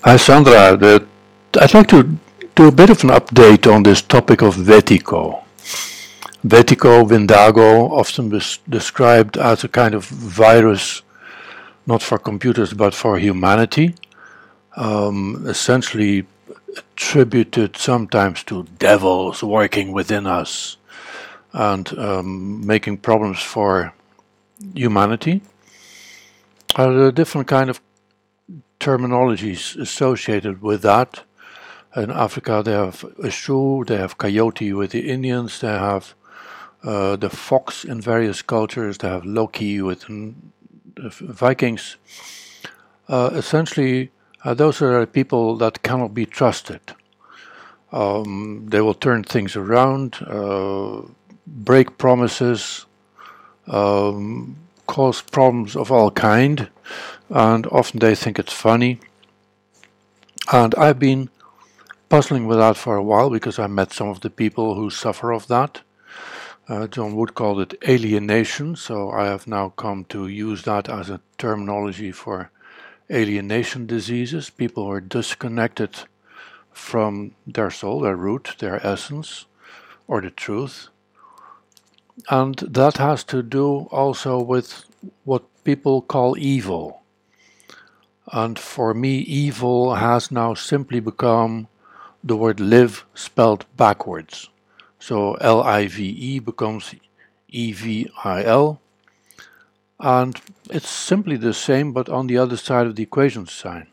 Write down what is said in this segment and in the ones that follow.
Hi Sandra, I'd like to do a bit of an update on this topic of Vertigo. Vertigo, Windago, often described as a kind of virus, not for computers but for humanity, essentially attributed sometimes to devils working within us and making problems for humanity. There are different kind of terminologies associated with that. In Africa, they have Eshu, they have coyote with the Indians, they have the fox in various cultures, they have Loki with the Vikings. Essentially, those are people that cannot be trusted. They will turn things around, break promises, cause problems of all kind, and often they think it's funny. And I've been puzzling with that for a while because I met some of the people who suffer of that. John Wood called it alienation, so I have now come to use that as a terminology for alienation diseases, people who are disconnected from their soul, their root, their essence, or the truth. And that has to do also with what people call evil. And for me, evil has now simply become the word live spelled backwards. So L-I-V-E becomes E-V-I-L. And it's simply the same, but on the other side of the equation sign.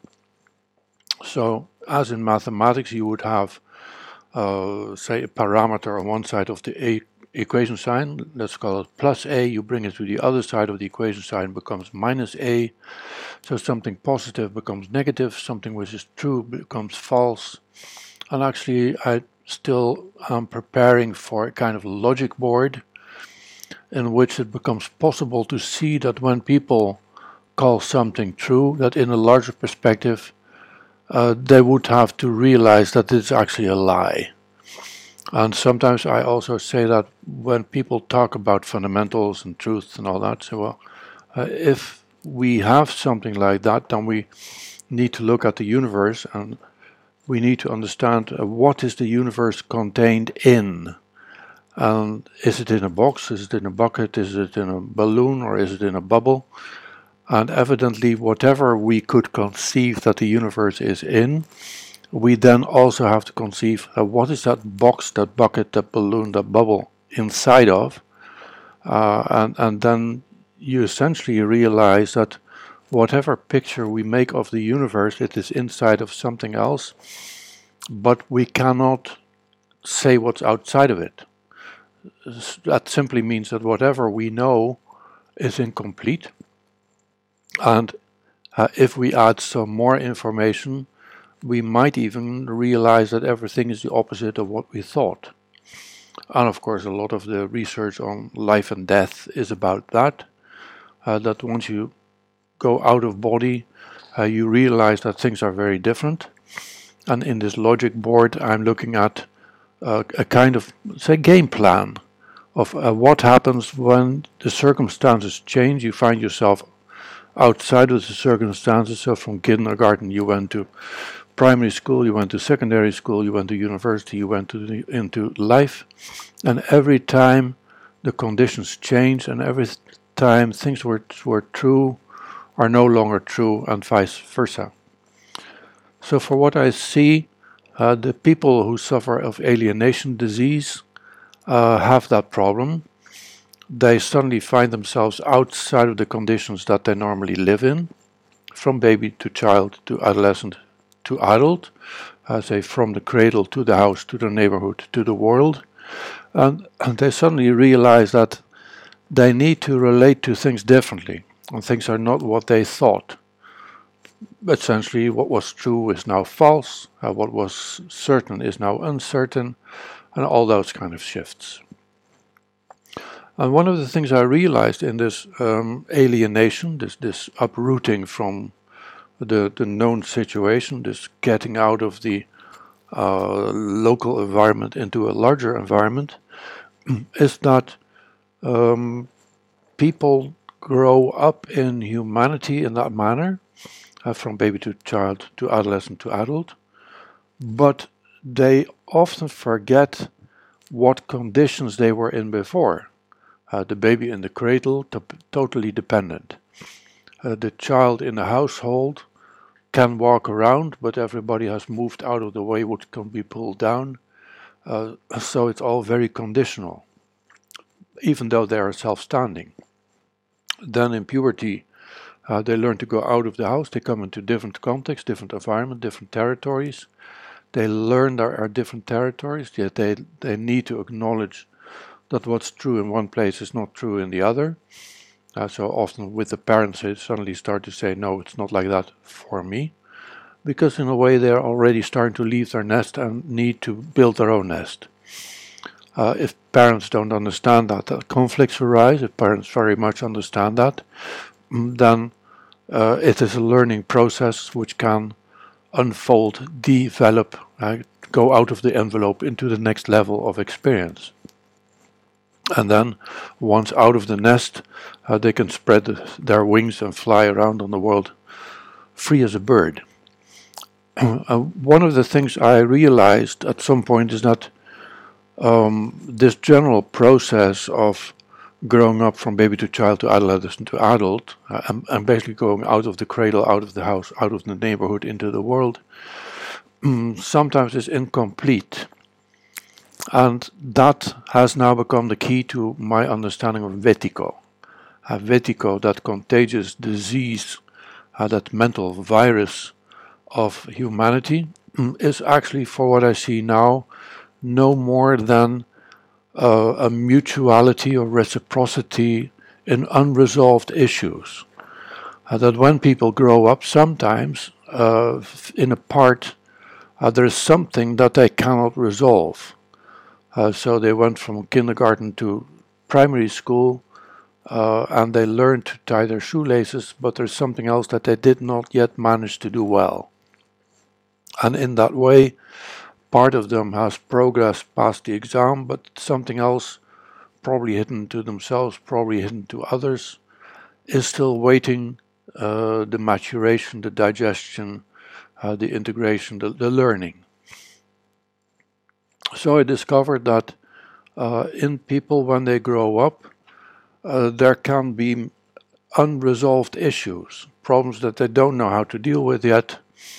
So as in mathematics, you would have, say, a parameter on one side of the equation sign. Let's call it plus a. You bring it to the other side of the equation sign, becomes minus a. So something positive becomes negative, something which is true becomes false. And actually, I still am preparing for a kind of logic board in which it becomes possible to see that when people call something true, that in a larger perspective, they would have to realize that it's actually a lie. And sometimes I also say that when people talk about fundamentals and truth and all that, so well, if we have something like that, then we need to look at the universe and we need to understand what is the universe contained in. And is it in a box, is it in a bucket, is it in a balloon, or is it in a bubble? And evidently, whatever we could conceive that the universe is in, we then also have to conceive what is that box, that bucket, that balloon, that bubble inside of. And then you essentially realize that whatever picture we make of the universe, it is inside of something else, but we cannot say what's outside of it. That simply means that whatever we know is incomplete. And if we add some more information, we might even realize that everything is the opposite of what we thought. And of course, a lot of the research on life and death is about that. That once you go out of body, you realize that things are very different. And in this logic board, I'm looking at a kind of, say, game plan of what happens when the circumstances change. You find yourself outside of the circumstances. So from kindergarten, you went to primary school, you went to secondary school, you went to university, you went into life. And every time the conditions change, and every time things were true are no longer true, and vice versa. So for what I see, the people who suffer of alienation disease have that problem. They suddenly find themselves outside of the conditions that they normally live in, from baby to child to adolescent to adult, say from the cradle to the house to the neighborhood to the world. And they suddenly realize that they need to relate to things differently, and things are not what they thought. Essentially, what was true is now false, what was certain is now uncertain, and all those kind of shifts. And one of the things I realized in this alienation, this uprooting from the known situation, this getting out of the local environment into a larger environment, is that people grow up in humanity in that manner, from baby to child to adolescent to adult, but they often forget what conditions they were in before. The baby in the cradle, totally dependent. The child in the household can walk around, but everybody has moved out of the way what can be pulled down. So it's all very conditional, even though they are self-standing. Then in puberty, they learn to go out of the house. They come into different contexts, different environment, different territories. They learn there are different territories, yet they need to acknowledge that what's true in one place is not true in the other. So often with the parents, they suddenly start to say, no, it's not like that for me. Because in a way they're already starting to leave their nest and need to build their own nest. If parents don't understand that conflicts arise. If parents very much understand that, then it is a learning process which can unfold, develop, go out of the envelope into the next level of experience. And then, once out of the nest, they can spread their wings and fly around on the world free as a bird. One of the things I realized at some point is that this general process of growing up from baby to child to adolescent to adult, and basically going out of the cradle, out of the house, out of the neighborhood into the world, sometimes is incomplete. And that has now become the key to my understanding of Wetiko. Wetiko, that contagious disease, that mental virus of humanity, is actually, for what I see now, no more than a mutuality or reciprocity in unresolved issues. That when people grow up, sometimes in a part, there is something that they cannot resolve. So they went from kindergarten to primary school, and they learned to tie their shoelaces, but there's something else that they did not yet manage to do well. And in that way, part of them has progressed past the exam, but something else, probably hidden to themselves, probably hidden to others, is still waiting the maturation, the digestion, the integration, the learning. So I discovered that in people, when they grow up, there can be unresolved issues, problems that they don't know how to deal with yet.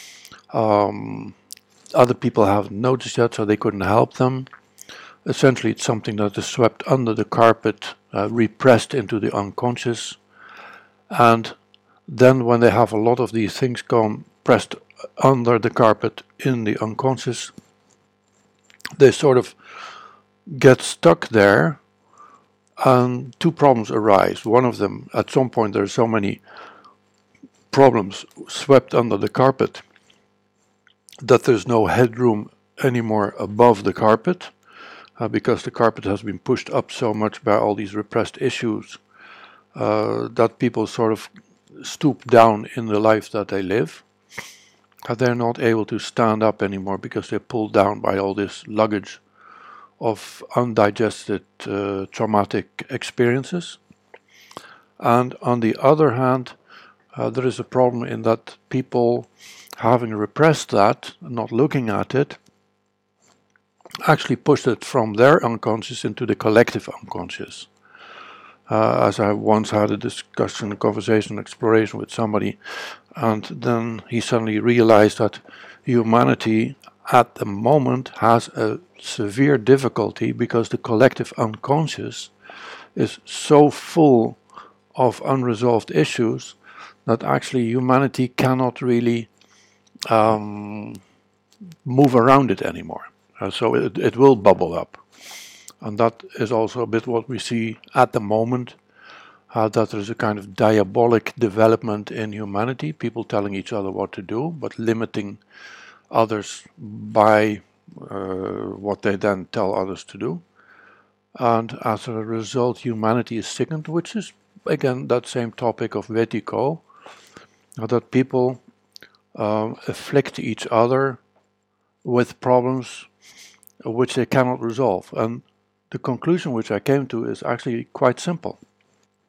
Other people haven't noticed yet, so they couldn't help them. Essentially, it's something that is swept under the carpet, repressed into the unconscious. And then when they have a lot of these things gone pressed under the carpet in the unconscious, they sort of get stuck there, and two problems arise. One of them, at some point, there are so many problems swept under the carpet that there's no headroom anymore above the carpet, because the carpet has been pushed up so much by all these repressed issues that people sort of stoop down in the life that they live. They're not able to stand up anymore because they're pulled down by all this luggage of undigested traumatic experiences. And on the other hand, there is a problem in that people, having repressed that, not looking at it, actually pushed it from their unconscious into the collective unconscious. As I once had a discussion, a conversation, exploration with somebody, and then he suddenly realized that humanity at the moment has a severe difficulty because the collective unconscious is so full of unresolved issues that actually humanity cannot really move around it anymore. So it will bubble up. And that is also a bit what we see at the moment, that there is a kind of diabolic development in humanity, people telling each other what to do, but limiting others by what they then tell others to do. And as a result, humanity is sickened, which is, again, that same topic of Wetiko, that people afflict each other with problems which they cannot resolve. And the conclusion which I came to is actually quite simple.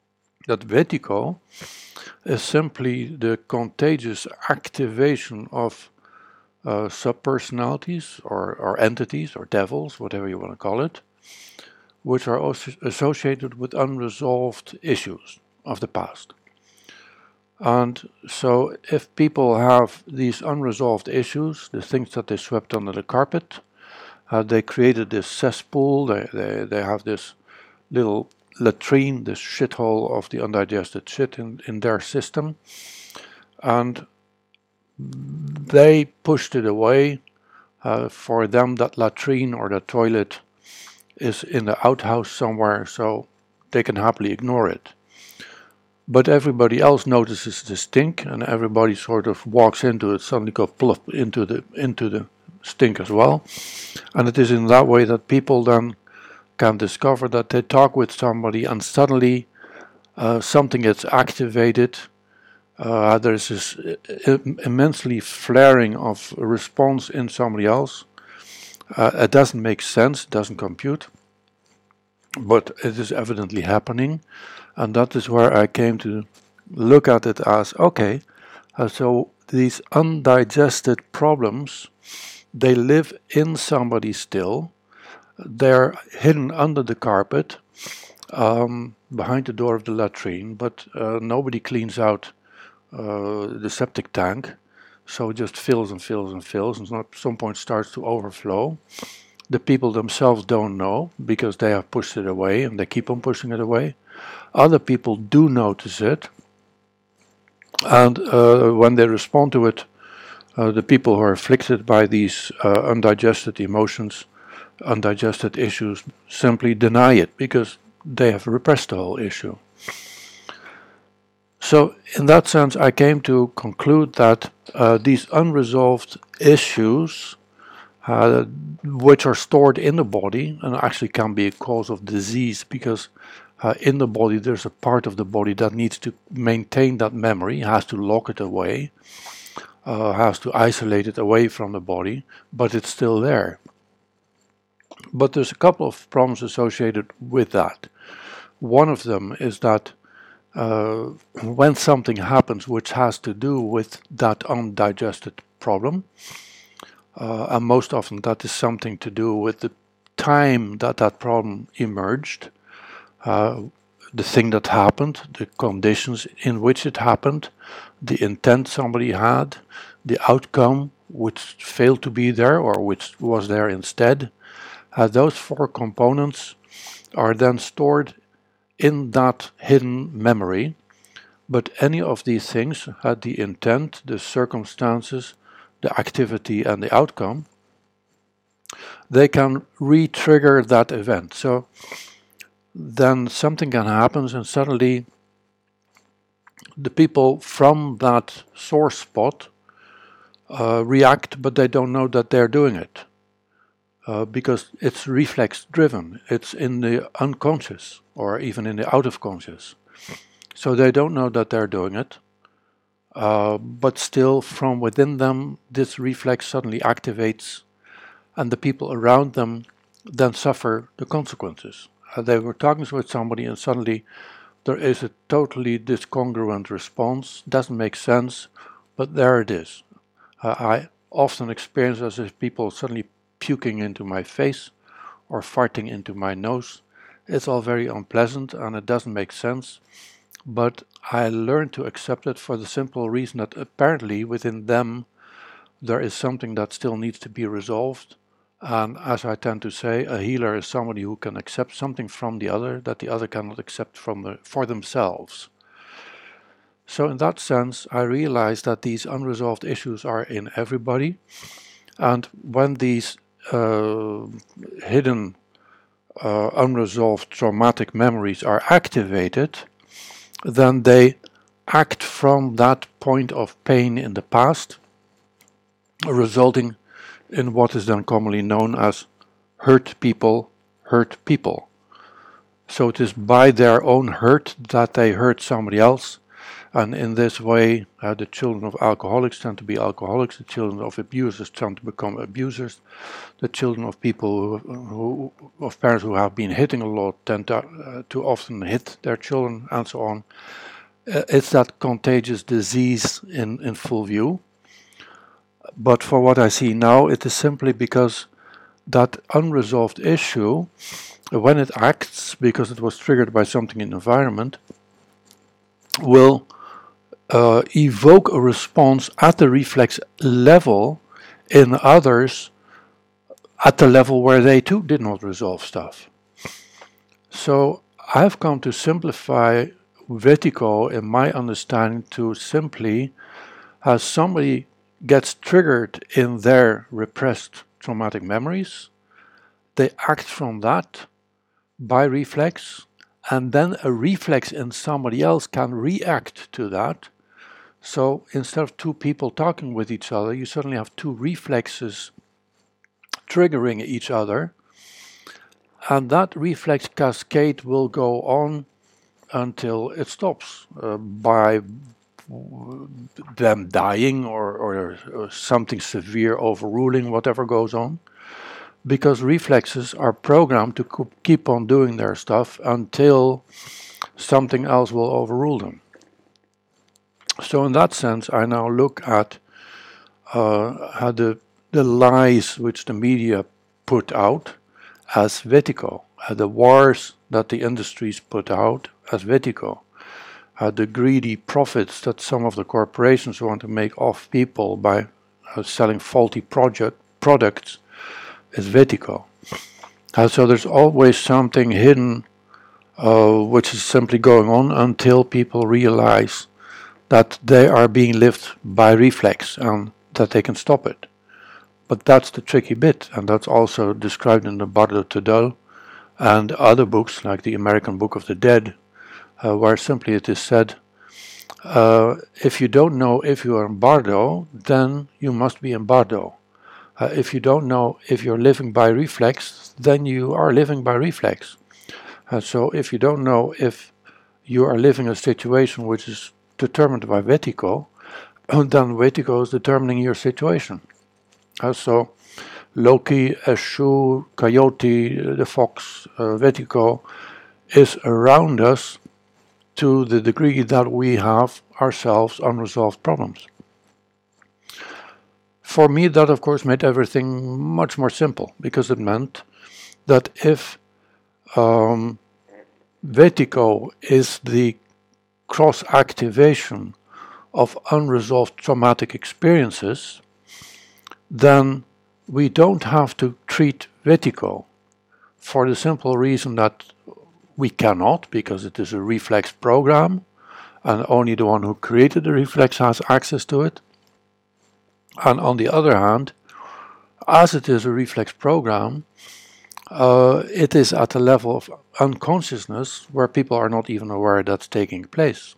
That vertigo is simply the contagious activation of subpersonalities or entities or devils, whatever you want to call it, which are also associated with unresolved issues of the past. And so if people have these unresolved issues, the things that they swept under the carpet, they created this cesspool, they have this little latrine, this shithole of the undigested shit in their system, and they pushed it away. For them, that latrine or that toilet is in the outhouse somewhere, so they can happily ignore it. But everybody else notices the stink, and everybody sort of walks into it, suddenly go plop into the stink as well. And it is in that way that people then can discover that they talk with somebody and suddenly something gets activated. There's this immensely flaring of a response in somebody else. It doesn't make sense, it doesn't compute, but it is evidently happening. And that is where I came to look at it as, okay, so these undigested problems, they live in somebody still. They're hidden under the carpet, behind the door of the latrine, but nobody cleans out the septic tank, so it just fills and fills and fills, and at some point starts to overflow. The people themselves don't know because they have pushed it away and they keep on pushing it away. Other people do notice it, and when they respond to it, the people who are afflicted by these undigested emotions, undigested issues, simply deny it because they have repressed the whole issue. So in that sense, I came to conclude that these unresolved issues, which are stored in the body and actually can be a cause of disease, because in the body there's a part of the body that needs to maintain that memory, has to lock it away, has to isolate it away from the body, but it's still there. But there's a couple of problems associated with that. One of them is that when something happens which has to do with that undigested problem, and most often that is something to do with the time that that problem emerged, the thing that happened, the conditions in which it happened, the intent somebody had, the outcome which failed to be there or which was there instead. Those four components are then stored in that hidden memory, but any of these things, the intent, the circumstances, the activity and the outcome, they can re-trigger that event. So then something can happen and suddenly the people from that source spot react, but they don't know that they're doing it. Because it's reflex driven, it's in the unconscious or even in the out of conscious. So they don't know that they're doing it, but still from within them this reflex suddenly activates, and the people around them then suffer the consequences. They were talking with somebody and suddenly there is a totally discongruent response, doesn't make sense, but there it is. I often experience as if people suddenly puking into my face or farting into my nose. It's all very unpleasant and it doesn't make sense, but I learned to accept it for the simple reason that apparently within them there is something that still needs to be resolved. And as I tend to say, a healer is somebody who can accept something from the other that the other cannot accept for themselves. So in that sense, I realized that these unresolved issues are in everybody, and when these hidden, unresolved traumatic memories are activated, then they act from that point of pain in the past, resulting in what is then commonly known as hurt people hurt people. So it is by their own hurt that they hurt somebody else, And in this way, the children of alcoholics tend to be alcoholics, the children of abusers tend to become abusers, the children of people of parents who have been hitting a lot tend to often hit their children, and so on. It's that contagious disease in full view. But for what I see now, it is simply because that unresolved issue, when it acts, because it was triggered by something in the environment, will evoke a response at the reflex level in others at the level where they too did not resolve stuff. So I've come to simplify Wetiko in my understanding to simply, as somebody gets triggered in their repressed traumatic memories, they act from that by reflex, and then a reflex in somebody else can react to that. So instead of two people talking with each other, you suddenly have two reflexes triggering each other, and that reflex cascade will go on until it stops by them dying or something severe overruling whatever goes on, because reflexes are programmed to keep on doing their stuff until something else will overrule them. So in that sense, I now look at how the lies which the media put out as Wetiko, the wars that the industries put out as Wetiko, the greedy profits that some of the corporations want to make off people by selling faulty products is Wetiko. So there's always something hidden which is simply going on until people realize that they are being lived by reflex and that they can stop it. But that's the tricky bit, and that's also described in the Bardo Todol and other books like the American Book of the Dead, where simply it is said, if you don't know if you are in Bardo, then you must be in Bardo. If you don't know if you're living by reflex, then you are living by reflex. So if you don't know if you are living a situation which is determined by Wetiko, then Wetiko is determining your situation. So Loki, Eshu, Coyote, the fox, Wetiko is around us to the degree that we have ourselves unresolved problems. For me, that of course made everything much more simple, because it meant that if Wetiko is the cross-activation of unresolved traumatic experiences, then we don't have to treat Wetiko, for the simple reason that we cannot, because it is a reflex program, and only the one who created the reflex has access to it. And on the other hand, as it is a reflex program, it is at a level of unconsciousness where people are not even aware that's taking place.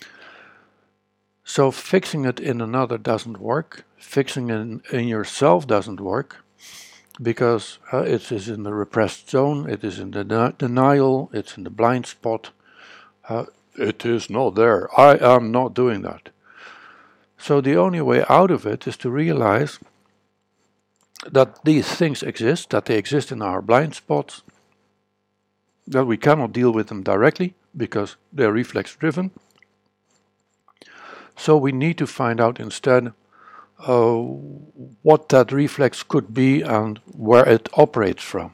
So fixing it in another doesn't work. Fixing it in yourself doesn't work, because it is in the repressed zone, it is in the denial, it's in the blind spot. It is not there. I am not doing that. So the only way out of it is to realize that these things exist, that they exist in our blind spots, that we cannot deal with them directly because they're reflex driven. So we need to find out instead what that reflex could be and where it operates from.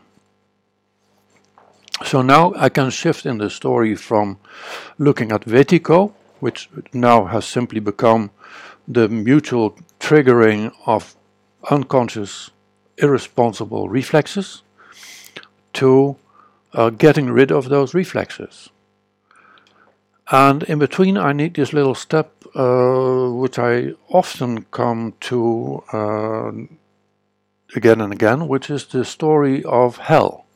So now I can shift in the story from looking at Wetiko, which now has simply become the mutual triggering of unconscious, irresponsible reflexes, to getting rid of those reflexes. And in between I need this little step which I often come to again and again, which is the story of hell.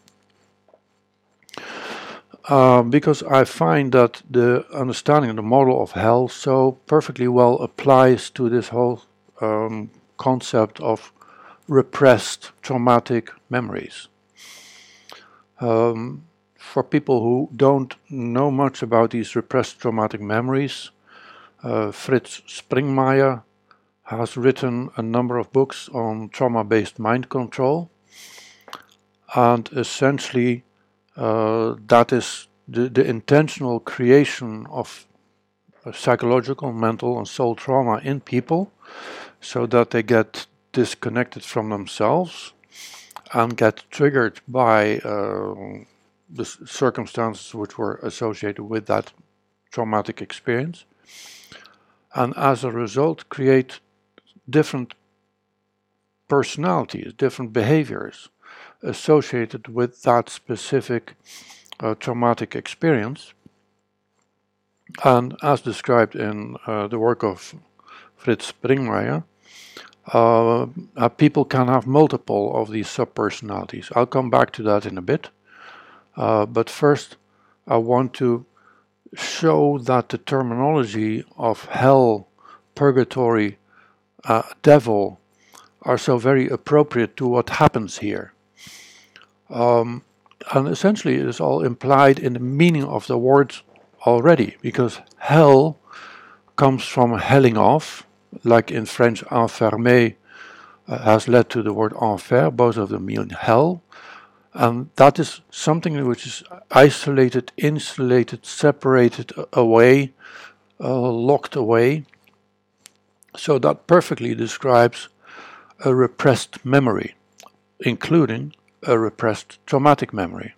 Because I find that the understanding of the model of hell so perfectly well applies to this whole concept of repressed traumatic memories. For people who don't know much about these repressed traumatic memories, Fritz Springmeier has written a number of books on trauma-based mind control, and essentially that is the intentional creation of psychological, mental and soul trauma in people so that they get disconnected from themselves and get triggered by the circumstances which were associated with that traumatic experience, and as a result create different personalities, different behaviors associated with that specific traumatic experience. And as described in the work of Fritz Springmeier, people can have multiple of these subpersonalities. I'll come back to that in a bit. But first, I want to show that the terminology of hell, purgatory, devil are so very appropriate to what happens here. And essentially it is all implied in the meaning of the words already, because hell comes from helling off, like in French enfermer has led to the word enfer, both of them mean hell, and that is something which is isolated, insulated, separated away, locked away. So that perfectly describes a repressed memory, including a repressed traumatic memory.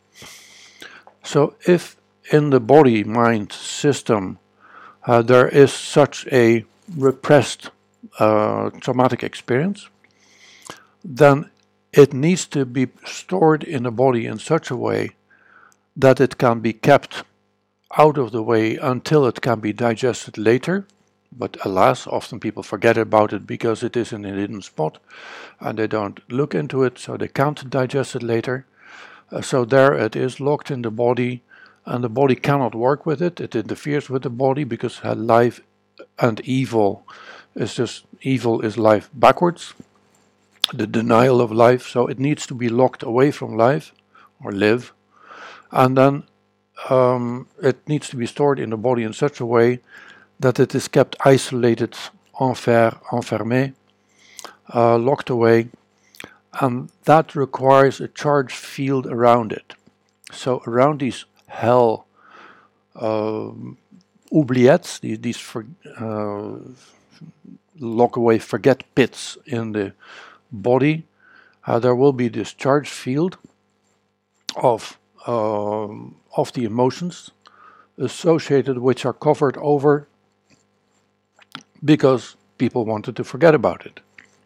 So if in the body-mind system there is such a repressed traumatic experience, then it needs to be stored in the body in such a way that it can be kept out of the way until it can be digested later. But alas, often people forget about it because it is in a hidden spot and they don't look into it, so they can't digest it later. So there it is locked in the body, and the body cannot work with it. It interferes with the body because life and evil is just, evil is life backwards, the denial of life, so it needs to be locked away from life, or live, and then it needs to be stored in the body in such a way that it is kept isolated, enfermé, locked away, and that requires a charge field around it. So around these hell oubliettes, these lock away, forget pits in the body, there will be this charge field of the emotions associated, which are covered over because people wanted to forget about it.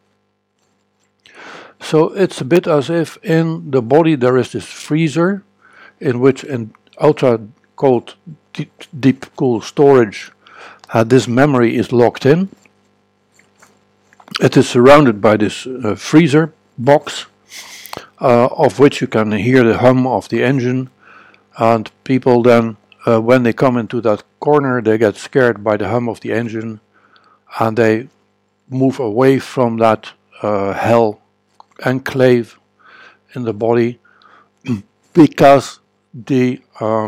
So it's a bit as if in the body there is this freezer in which in ultra cold, deep cool storage this memory is locked in. It is surrounded by this freezer box of which you can hear the hum of the engine, and people then when they come into that corner they get scared by the hum of the engine and they move away from that hell enclave in the body because the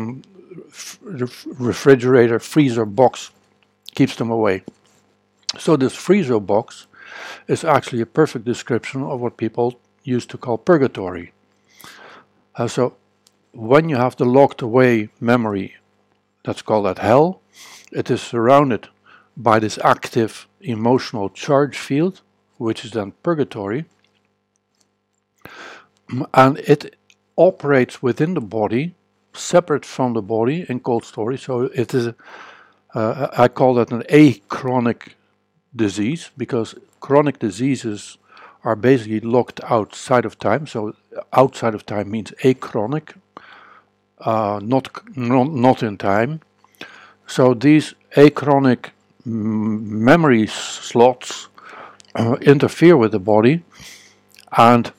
refrigerator freezer box keeps them away. So this freezer box is actually a perfect description of what people used to call purgatory. So when you have the locked away memory, let's call that hell, it is surrounded by this active emotional charge field, which is then purgatory, and it operates within the body, separate from the body in cold storage. So it is, I call that an achronic disease, because chronic diseases are basically locked outside of time. So outside of time means achronic, not in time. So these achronic memory slots interfere with the body, and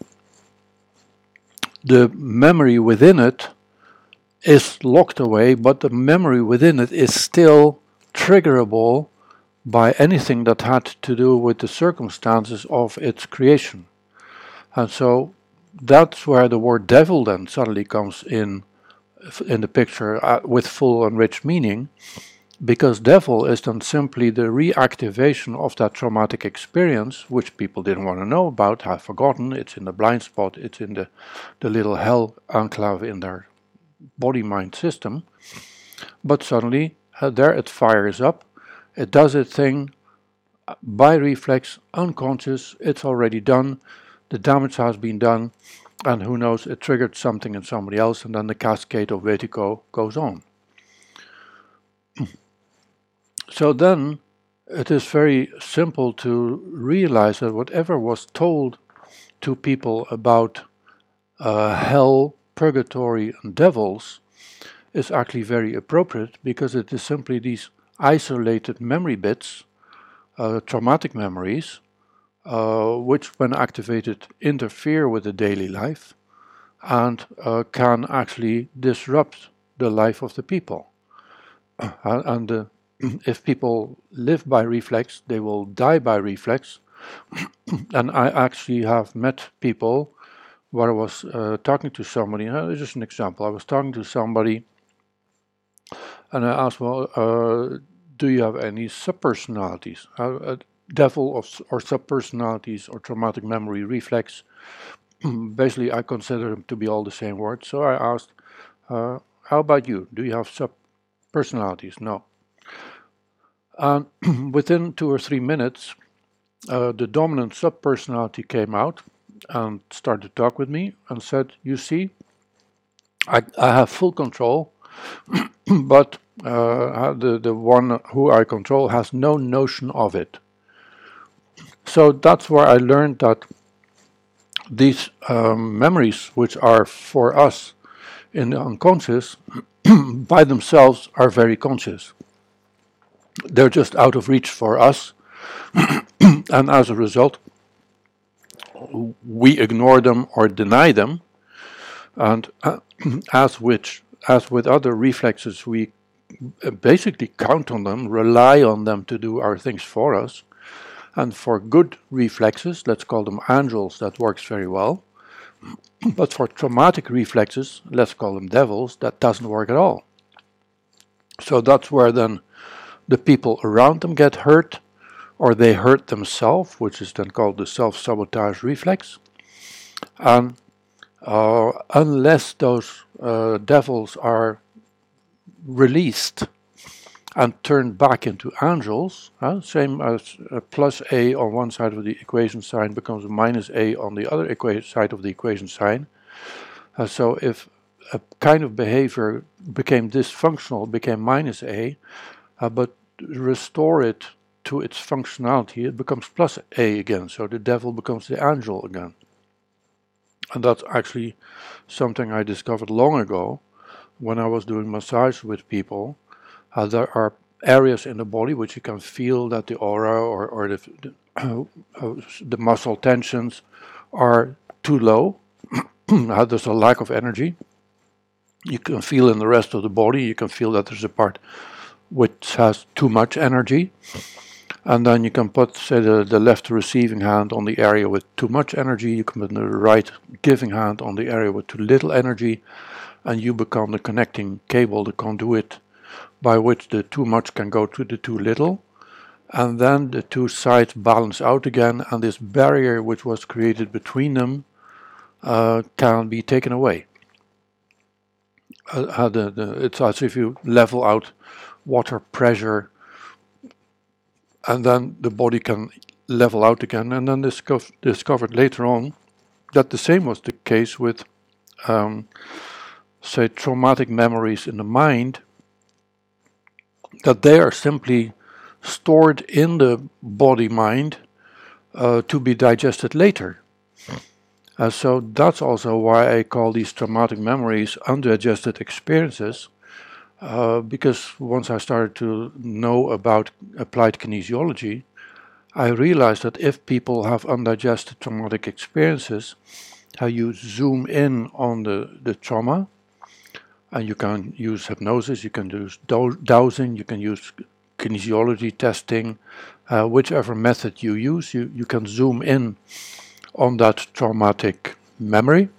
the memory within it is locked away, but the memory within it is still triggerable by anything that had to do with the circumstances of its creation. And so that's where the word devil then suddenly comes in the picture with full and rich meaning, because devil is then simply the reactivation of that traumatic experience, which people didn't want to know about, have forgotten. It's in the blind spot, it's in the little hell enclave in their body-mind system. But suddenly, there it fires up, it does its thing, by reflex, unconscious, it's already done, the damage has been done, and who knows, it triggered something in somebody else, and then the cascade of vertigo goes on. So then, it is very simple to realize that whatever was told to people about hell, purgatory, and devils is actually very appropriate, because it is simply these isolated memory bits, traumatic memories, which when activated interfere with the daily life and can actually disrupt the life of the people. If people live by reflex, they will die by reflex. And I actually have met people where I was talking to somebody, just an example, I was talking to somebody and I asked, well, do you have any subpersonalities? Devil or subpersonalities or traumatic memory reflex. Basically, I consider them to be all the same word. So I asked, how about you? Do you have subpersonalities? No. And within 2 or 3 minutes, the dominant subpersonality came out and started to talk with me and said, you see, I have full control, but the one who I control has no notion of it. So that's where I learned that these memories, which are for us in the unconscious, by themselves are very conscious. They're just out of reach for us, and as a result, we ignore them or deny them, and as with other reflexes, we basically count on them, rely on them to do our things for us. And for good reflexes, let's call them angels, that works very well. But for traumatic reflexes, let's call them devils, that doesn't work at all. So that's where then the people around them get hurt, or they hurt themselves, which is then called the self-sabotage reflex. And unless those devils are released and turned back into angels, same as a plus a on one side of the equation sign becomes a minus a on the other side of the equation sign. So if a kind of behavior became dysfunctional, became minus a, but restore it to its functionality, it becomes plus a again, so the devil becomes the angel again. And that's actually something I discovered long ago when I was doing massage with people. There are areas in the body which you can feel that the aura or the muscle tensions are too low. There's a lack of energy. You can feel in the rest of the body, you can feel that there's a part which has too much energy. And then you can put, say, the left receiving hand on the area with too much energy. You can put the right giving hand on the area with too little energy. And you become the connecting cable, the conduit, by which the too much can go to the too little. And then the two sides balance out again. And this barrier which was created between them can be taken away. It's as if you level out water pressure, and then the body can level out again. And then discovered later on that the same was the case with, say, traumatic memories in the mind, that they are simply stored in the body-mind to be digested later. So that's also why I call these traumatic memories undigested experiences, because once I started to know about applied kinesiology, I realized that if people have undigested traumatic experiences, how you zoom in on the trauma, and you can use hypnosis, you can use dowsing, you can use kinesiology testing, whichever method you use, you can zoom in on that traumatic memory.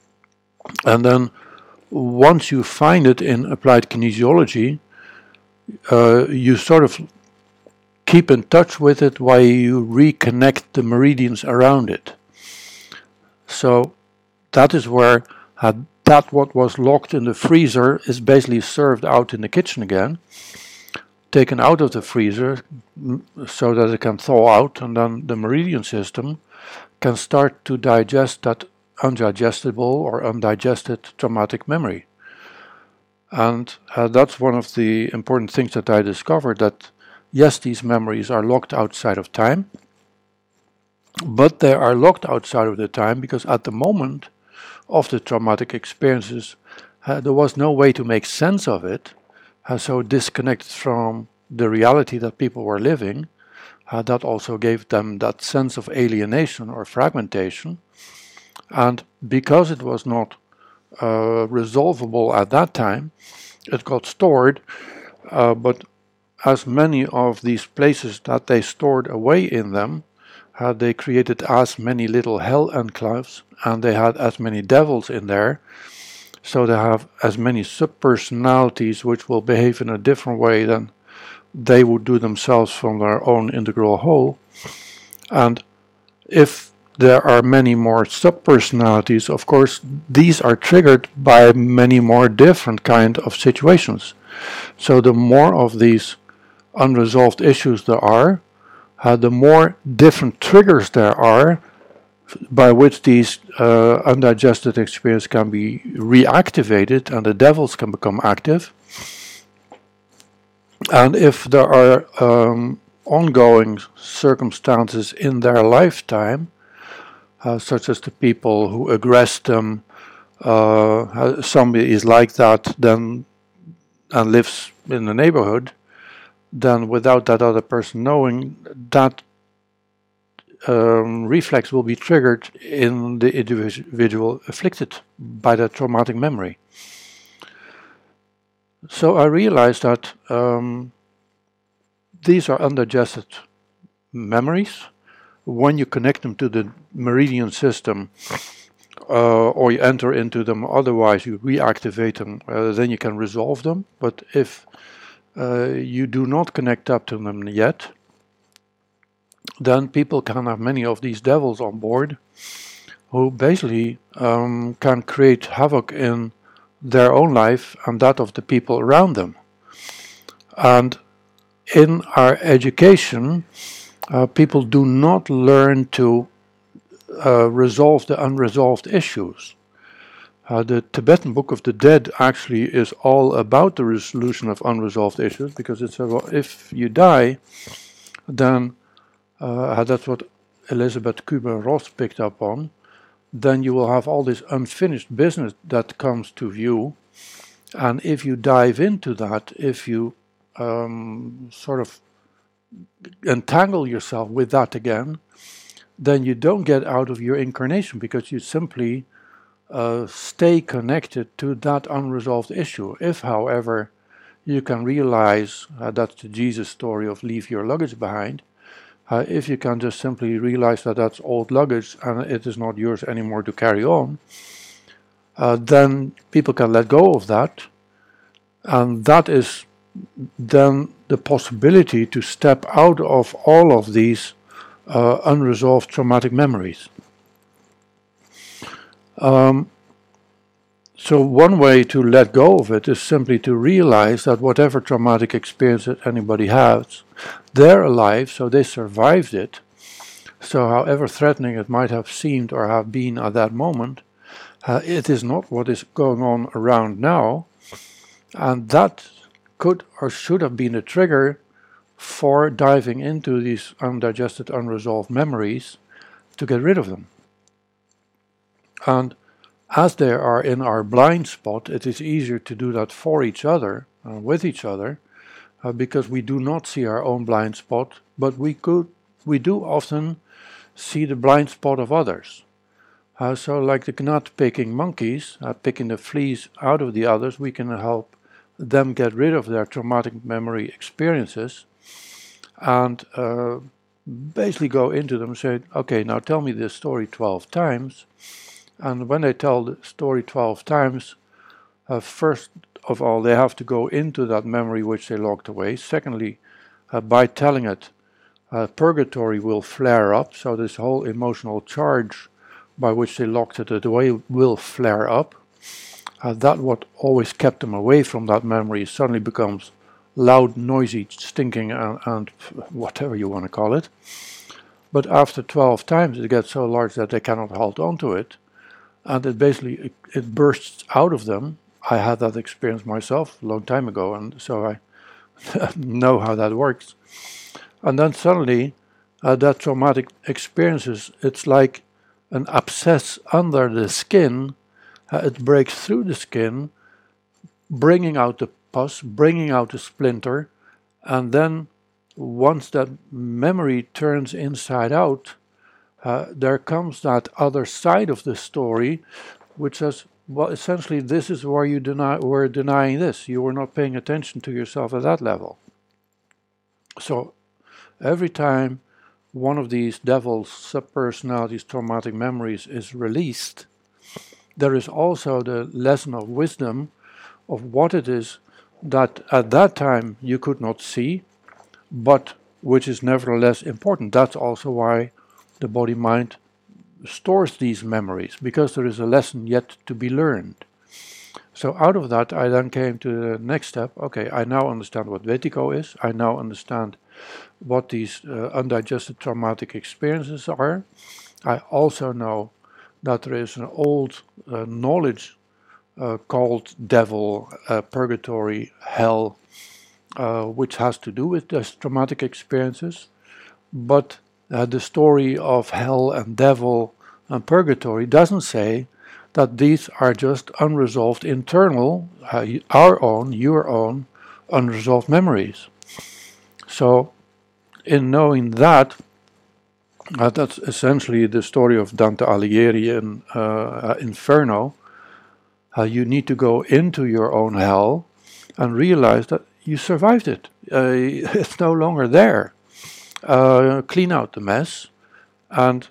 And then once you find it in applied kinesiology, you sort of keep in touch with it while you reconnect the meridians around it. So that is where that what was locked in the freezer is basically served out in the kitchen again, taken out of the freezer so that it can thaw out, and then the meridian system can start to digest that undigestible or undigested traumatic memory. And that's one of the important things that I discovered, that yes, these memories are locked outside of time, but they are locked outside of the time because at the moment of the traumatic experiences, there was no way to make sense of it, so disconnected from the reality that people were living. That also gave them that sense of alienation or fragmentation. And because it was not resolvable at that time, it got stored, but as many of these places that they stored away in them, they created as many little hell enclaves, and they had as many devils in there, so they have as many subpersonalities which will behave in a different way than they would do themselves from their own integral whole. And if there are many more subpersonalities, of course, these are triggered by many more different kind of situations. So the more of these unresolved issues there are, the more different triggers there are by which these undigested experiences can be reactivated and the devils can become active. And if there are ongoing circumstances in their lifetime, such as the people who aggressed them, somebody is like that then and lives in the neighborhood, then without that other person knowing, that reflex will be triggered in the individual afflicted by that traumatic memory. So I realized that these are undigested memories. When you connect them to the meridian system, or you enter into them, otherwise you reactivate them, then you can resolve them. But if you do not connect up to them yet, then people can have many of these devils on board who basically can create havoc in their own life and that of the people around them. And in our education, people do not learn to resolve the unresolved issues. The Tibetan Book of the Dead actually is all about the resolution of unresolved issues, because it says, well, if you die, then that's what Elizabeth Kubler-Ross picked up on, then you will have all this unfinished business that comes to view. And if you dive into that, if you sort of entangle yourself with that again, then you don't get out of your incarnation, because you simply stay connected to that unresolved issue. If, however, you can realize, that's the Jesus story of leave your luggage behind, if you can just simply realize that that's old luggage and it is not yours anymore to carry on, then people can let go of that, and that is then the possibility to step out of all of these unresolved traumatic memories. So one way to let go of it is simply to realize that whatever traumatic experience that anybody has, they're alive, so they survived it. So however threatening it might have seemed or have been at that moment, it is not what is going on around now, and that could or should have been a trigger for diving into these undigested, unresolved memories to get rid of them. And as they are in our blind spot, it is easier to do that for each other, with each other, because we do not see our own blind spot, but we do often see the blind spot of others. So like the gnat-picking monkeys, picking the fleas out of the others, we can help them get rid of their traumatic memory experiences and basically go into them and say, okay, now tell me this story 12 times. And when they tell the story 12 times, first of all, they have to go into that memory which they locked away. Secondly, by telling it, purgatory will flare up, so this whole emotional charge by which they locked it away will flare up. That what always kept them away from that memory suddenly becomes loud, noisy, stinking, and whatever you want to call it. But after 12 times it gets so large that they cannot hold on to it, and it basically it bursts out of them. I had that experience myself a long time ago, and so I know how that works. And then suddenly that traumatic experiences, it's like an abscess under the skin. It breaks through the skin, bringing out the pus, bringing out the splinter, and then once that memory turns inside out, there comes that other side of the story, which says, well, essentially, this is where you were denying this. You were not paying attention to yourself at that level. So every time one of these devil's subpersonalities, traumatic memories is released, there is also the lesson of wisdom of what it is that at that time you could not see, but which is nevertheless important. That's also why the body-mind stores these memories, because there is a lesson yet to be learned. So out of that I then came to the next step. Okay, I now understand what Wetiko is. I now understand what these undigested traumatic experiences are. I also know that there is an old knowledge called devil, purgatory, hell, which has to do with these traumatic experiences. But the story of hell and devil and purgatory doesn't say that these are just unresolved internal, our own, your own, unresolved memories. So in knowing that, that's essentially the story of Dante Alighieri in Inferno. You need to go into your own hell and realize that you survived it. It's no longer there. Clean out the mess, and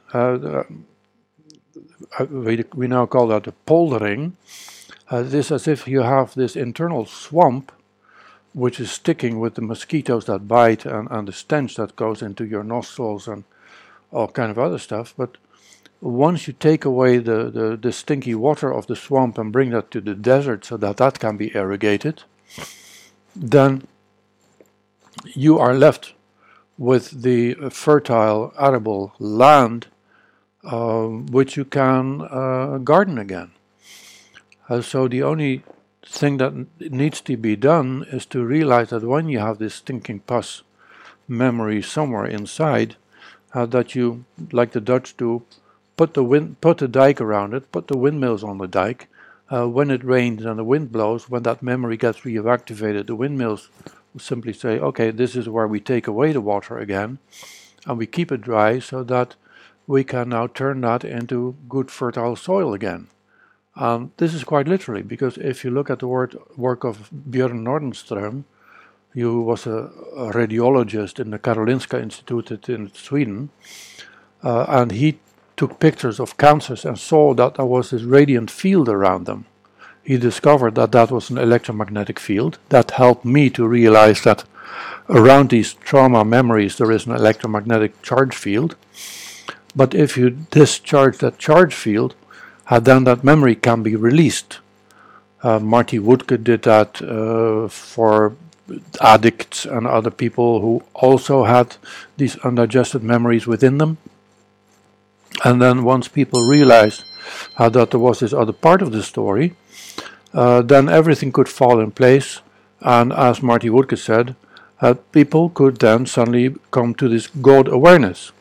we now call that a poldering. This is as if you have this internal swamp which is sticking with the mosquitoes that bite and the stench that goes into your nostrils and all kind of other stuff. But once you take away the stinky water of the swamp and bring that to the desert so that that can be irrigated, then you are left with the fertile, arable land which you can garden again. So the only thing that needs to be done is to realize that when you have this stinking pus memory somewhere inside, that you, like the Dutch do, put a dike around it, put the windmills on the dike. When it rains and the wind blows, when that memory gets reactivated, the windmills simply say, okay, this is where we take away the water again, and we keep it dry so that we can now turn that into good fertile soil again. This is quite literally, because if you look at the work of Björn Nordenström, who was a radiologist in the Karolinska Institute in Sweden, and he took pictures of cancers and saw that there was this radiant field around them. He discovered that that was an electromagnetic field. That helped me to realize that around these trauma memories there is an electromagnetic charge field. But if you discharge that charge field, then that memory can be released. Marty Woodke did that for addicts and other people who also had these undigested memories within them. And then once people realized that there was this other part of the story, then everything could fall in place. And as Marty Woodke said, people could then suddenly come to this God awareness.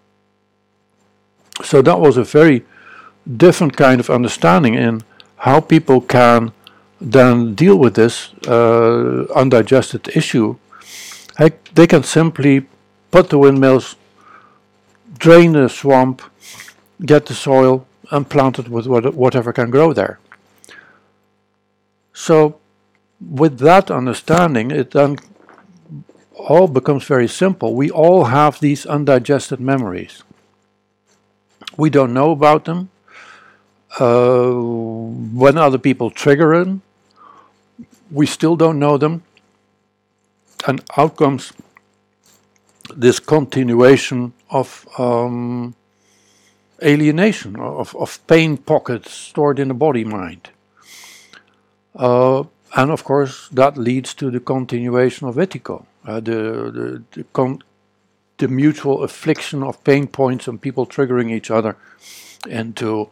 So that was a very different kind of understanding in how people can then deal with this undigested issue. They can simply put the windmills, drain the swamp, get the soil, and plant it with whatever can grow there. So with that understanding, it then all becomes very simple. We all have these undigested memories. We don't know about them. When other people trigger them, we still don't know them, and out comes this continuation of alienation, of pain pockets stored in the body-mind. And of course, that leads to the continuation of Ethico, the mutual affliction of pain points and people triggering each other into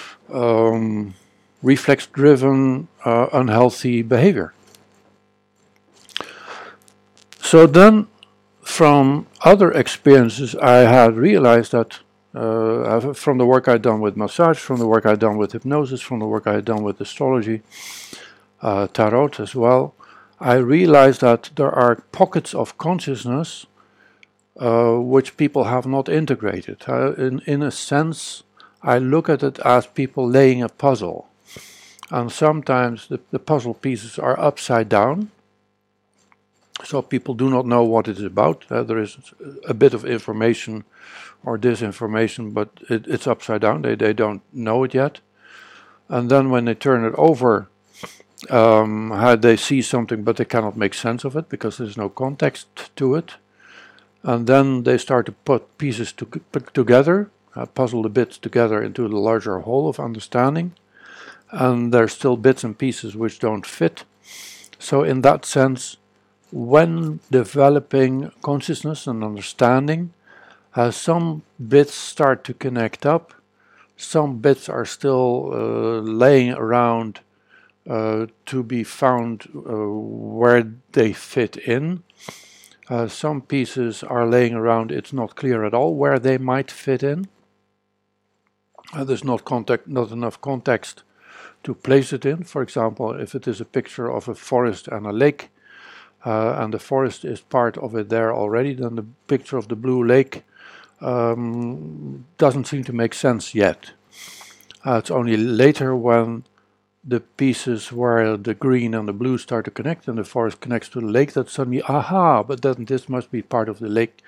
reflex-driven, unhealthy behavior. So then, from other experiences, I had realized that from the work I'd done with massage, from the work I'd done with hypnosis, from the work I had done with astrology, tarot as well, I realized that there are pockets of consciousness which people have not integrated. In a sense, I look at it as people laying a puzzle. And sometimes the puzzle pieces are upside down, so people do not know what it is about. There is a bit of information or disinformation, but it's upside down. They don't know it yet. And then when they turn it over, they see something, but they cannot make sense of it because there's no context to it. And then they start to put pieces together, puzzle the bits together into the larger whole of understanding. And there's still bits and pieces which don't fit. So in that sense, when developing consciousness and understanding, some bits start to connect up, some bits are still laying around to be found where they fit in. Some pieces are laying around, it's not clear at all where they might fit in. There's not enough context to place it in. For example, if it is a picture of a forest and a lake, and the forest is part of it there already, then the picture of the blue lake doesn't seem to make sense yet. It's only later when the pieces where the green and the blue start to connect and the forest connects to the lake that suddenly, aha, but then this must be part of the lake,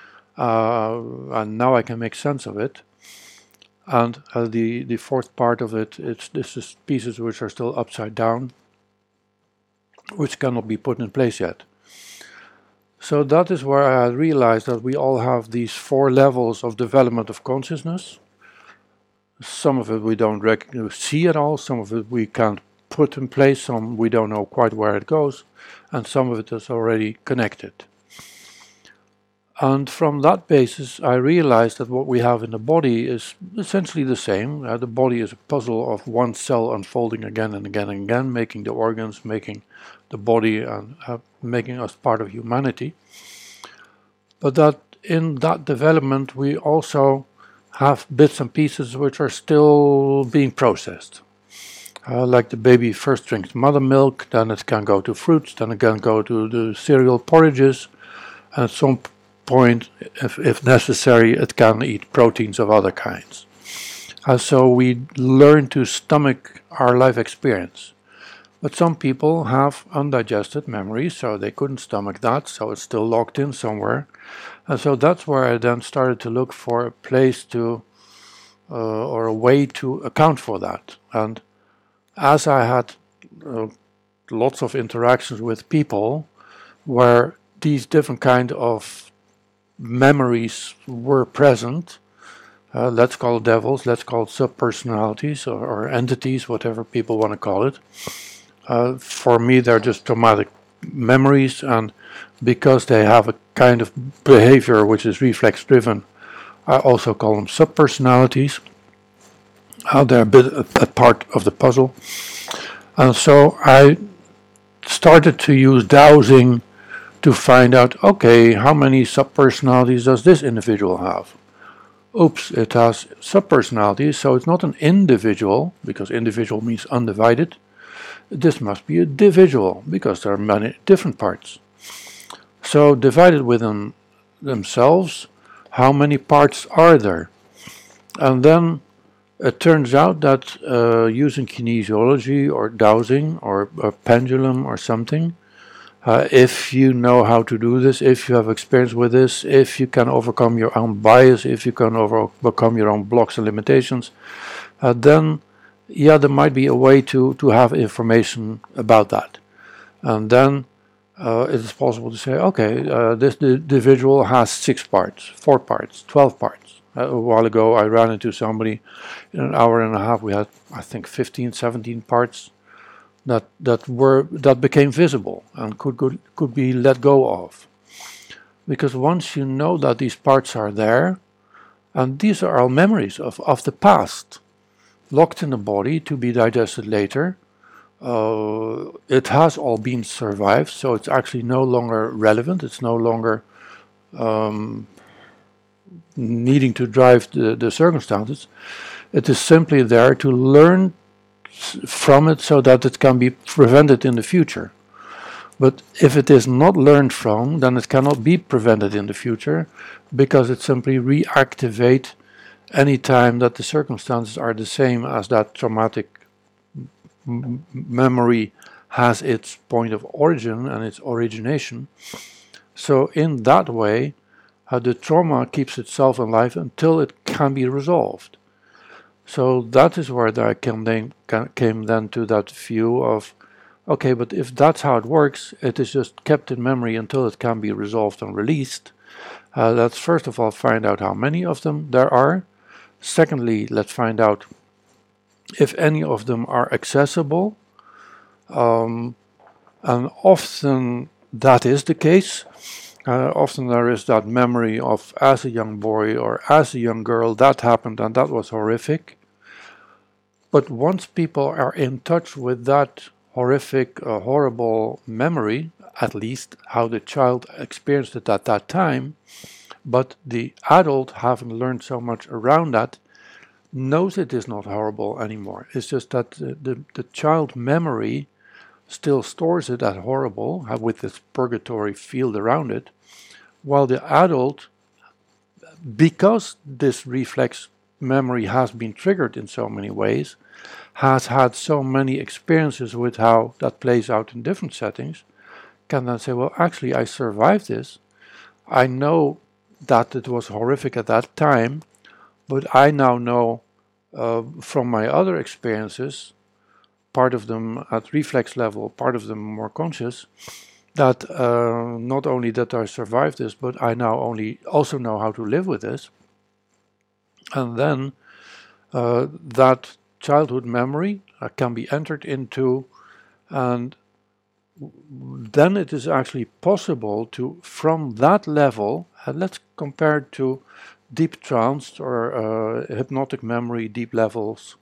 and now I can make sense of it. And the fourth part of it, this is pieces which are still upside down, which cannot be put in place yet. So that is where I realized that we all have these 4 levels of development of consciousness. Some of it we don't see at all, some of it we can't put in place, some we don't know quite where it goes, and some of it is already connected. And from that basis, I realized that what we have in the body is essentially the same. The body is a puzzle of one cell unfolding again and again and again, making the organs, making the body, and making us part of humanity. But that in that development, we also have bits and pieces which are still being processed. Like the baby first drinks mother milk, then it can go to fruits, then it can go to the cereal porridges, and at some point, if necessary, it can eat proteins of other kinds. So we learn to stomach our life experience. But some people have undigested memories, so they couldn't stomach that, so it's still locked in somewhere. And so that's where I then started to look for a place to, or a way to account for that. And as I had lots of interactions with people where these different kind of memories were present, let's call devils, let's call subpersonalities or entities, whatever people want to call it. For me, they're just traumatic memories, and because they have a kind of behavior which is reflex driven, I also call them subpersonalities. They're a part of the puzzle. And so I started to use dowsing to find out, okay, how many subpersonalities does this individual have? Oops, it has subpersonalities, so it's not an individual, because individual means undivided. This must be a dividual, because there are many different parts. So divided within themselves, how many parts are there? And then it turns out that using kinesiology or dowsing or a pendulum or something, if you know how to do this, if you have experience with this, if you can overcome your own bias, if you can overcome your own blocks and limitations, then yeah, there might be a way to have information about that. And then it is possible to say, okay, this individual has 6 parts, 4 parts, 12 parts. A while ago I ran into somebody, in an hour and a half we had, I think, 15, 17 parts that became visible and could be let go of. Because once you know that these parts are there, and these are all memories of the past, locked in the body to be digested later, it has all been survived, so it's actually no longer relevant, it's no longer needing to drive the circumstances. It is simply there to learn from it so that it can be prevented in the future. But if it is not learned from, then it cannot be prevented in the future, because it simply reactivates any time that the circumstances are the same as that traumatic memory has its point of origin and its origination. So in that way, the trauma keeps itself alive until it can be resolved. So that is where I came then to that view of, okay, but if that's how it works, it is just kept in memory until it can be resolved and released. Let's first of all find out how many of them there are. Secondly, let's find out if any of them are accessible. And often that is the case. Often there is that memory of, as a young boy or as a young girl, that happened and that was horrific. But once people are in touch with that horrific, horrible memory, at least how the child experienced it at that time, but the adult, having learned so much around that, knows it is not horrible anymore. It's just that the child memory still stores it as horrible, with this purgatory field around it, while the adult, because this reflex memory has been triggered in so many ways, has had so many experiences with how that plays out in different settings, can then say, well, actually I survived this. I know that it was horrific at that time, but I now know from my other experiences, part of them at reflex level, part of them more conscious, that not only that I survived this, but I now also know how to live with this. And then that childhood memory can be entered into, and then it is actually possible to, from that level, let's compare it to deep trance or hypnotic memory, deep levels,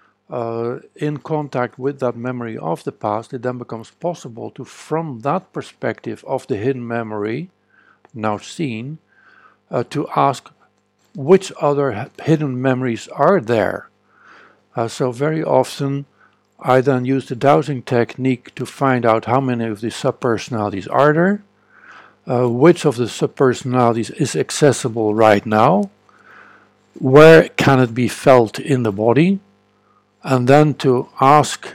in contact with that memory of the past, it then becomes possible to, from that perspective of the hidden memory, now seen, to ask which other hidden memories are there. So very often I then use the dowsing technique to find out how many of these subpersonalities are there, which of the subpersonalities is accessible right now, where can it be felt in the body, and then to ask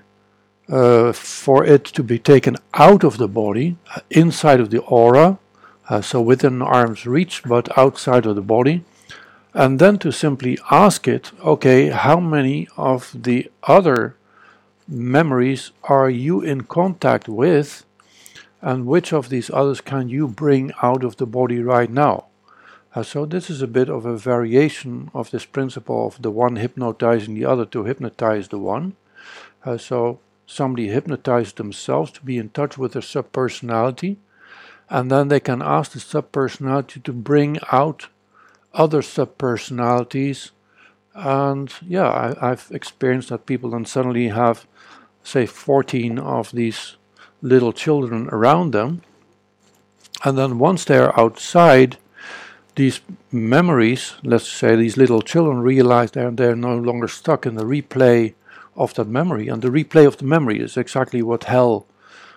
for it to be taken out of the body, inside of the aura, so within arm's reach but outside of the body, and then to simply ask it, okay, how many of the other memories are you in contact with, and which of these others can you bring out of the body right now? So this is a bit of a variation of this principle of the one hypnotizing the other to hypnotize the one. So somebody hypnotizes themselves to be in touch with their subpersonality, and then they can ask the subpersonality to bring out other subpersonalities. And yeah, I've experienced that people then suddenly have, say, 14 of these little children around them, and then once they're outside, these memories, let's say these little children realize they're no longer stuck in the replay of that memory, and the replay of the memory is exactly what hell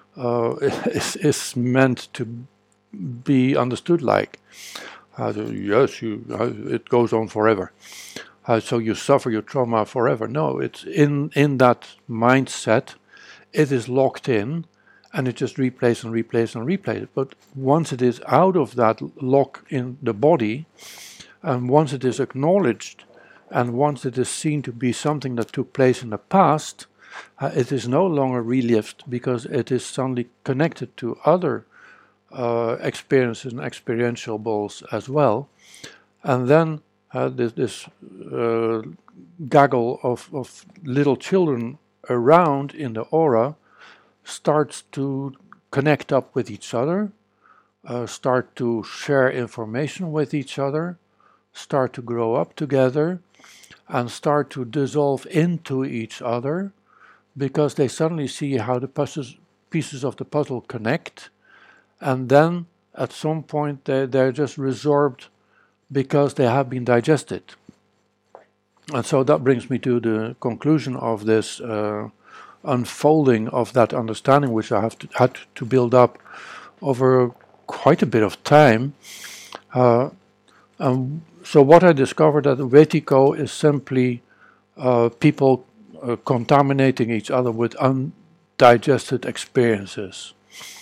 is meant to be understood like. Yes, it goes on forever. So you suffer your trauma forever. No, it's in that mindset, it is locked in, and it just replays and replays and replays. But once it is out of that lock in the body, and once it is acknowledged, and once it is seen to be something that took place in the past, It is no longer relived because it is suddenly connected to other experiences and experientiables as well. And then this gaggle of little children around in the aura starts to connect up with each other, start to share information with each other, start to grow up together, and start to dissolve into each other because they suddenly see how the pieces of the puzzle connect, and then at some point they're just resorbed because they have been digested. And so that brings me to the conclusion of this unfolding of that understanding, which I had to build up over quite a bit of time. So what I discovered that Wetiko is simply people contaminating each other with undigested experiences.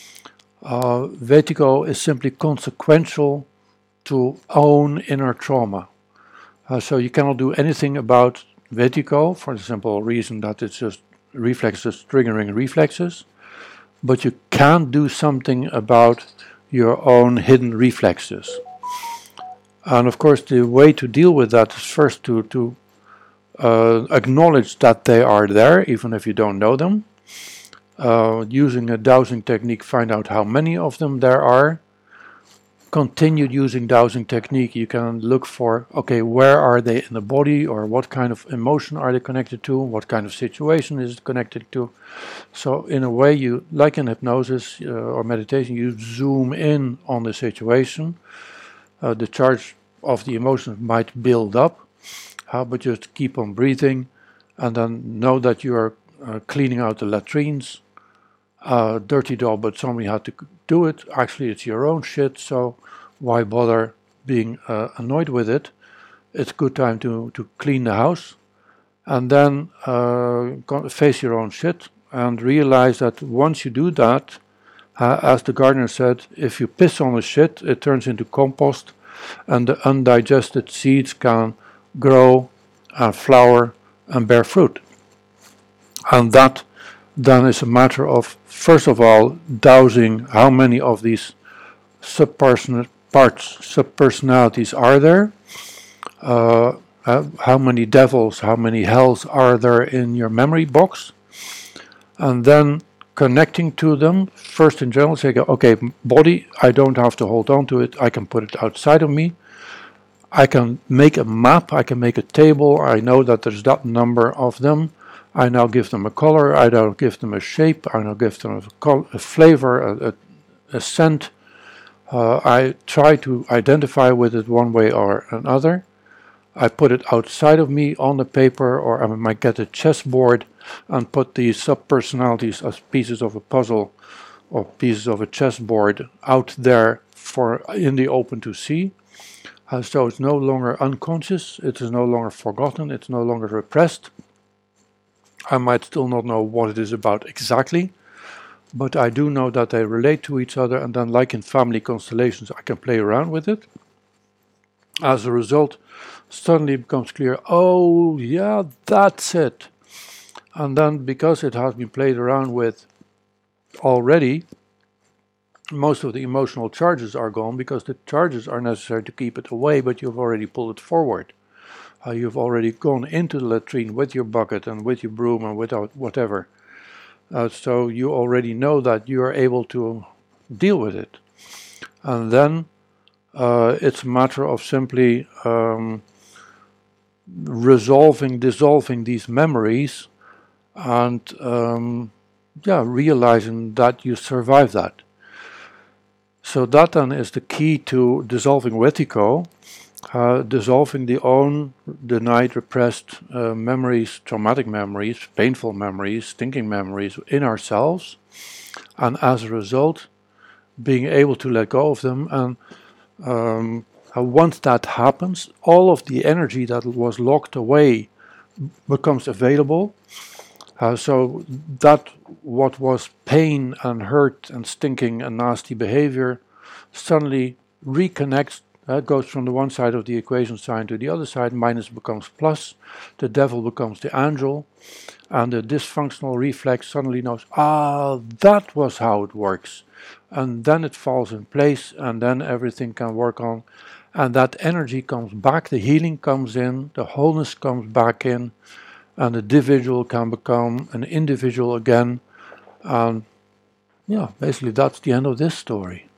Wetiko is simply consequential to own inner trauma. So you cannot do anything about Wetiko for the simple reason that it's just reflexes triggering reflexes, but you can do something about your own hidden reflexes. And of course, the way to deal with that is first to acknowledge that they are there, even if you don't know them. Using a dowsing technique, find out how many of them there are. Continued using dowsing technique, you can look for, okay, where are they in the body, or what kind of emotion are they connected to, what kind of situation is it connected to. So in a way, you, like in hypnosis or meditation, you zoom in on the situation. The charge of the emotions might build up, but just keep on breathing, and then know that you are cleaning out the latrines. Dirty job, but somebody had to do it. Actually, it's your own shit, so why bother being annoyed with it? It's a good time to clean the house, and then face your own shit and realize that once you do that, as the gardener said, if you piss on the shit, it turns into compost, and the undigested seeds can grow and flower and bear fruit. And that then is a matter of, first of all, dowsing how many of these subpersonalities are there, how many devils, how many hells are there in your memory box, and then connecting to them, first in general, say, okay, body, I don't have to hold on to it, I can put it outside of me, I can make a map, I can make a table, I know that there's that number of them, I now give them a color, I now give them a shape, I now give them a flavor, a scent. I try to identify with it one way or another. I put it outside of me on the paper, or I might get a chessboard and put these sub-personalities as pieces of a puzzle or pieces of a chessboard out there for in the open to see. So it's no longer unconscious, it is no longer forgotten, it's no longer repressed. I might still not know what it is about exactly, but I do know that they relate to each other, and then like in family constellations, I can play around with it. As a result, suddenly it becomes clear, oh yeah, that's it. And then because it has been played around with already, most of the emotional charges are gone, because the charges are necessary to keep it away, but you've already pulled it forward. You've already gone into the latrine with your bucket and with your broom and without whatever. So you already know that you are able to deal with it. And then it's a matter of simply dissolving these memories, and realizing that you survived that. So that then is the key to dissolving Wetiko, dissolving the own denied, repressed memories, traumatic memories, painful memories, thinking memories in ourselves, and as a result, being able to let go of them. And once that happens, all of the energy that was locked away becomes available. So that what was pain and hurt and stinking and nasty behavior suddenly reconnects That goes from the one side of the equation sign to the other side. Minus becomes plus. The devil becomes the angel. And the dysfunctional reflex suddenly knows, that was how it works. And then it falls in place, and then everything can work on. And that energy comes back, the healing comes in, the wholeness comes back in, and the individual can become an individual again. And yeah, basically that's the end of this story.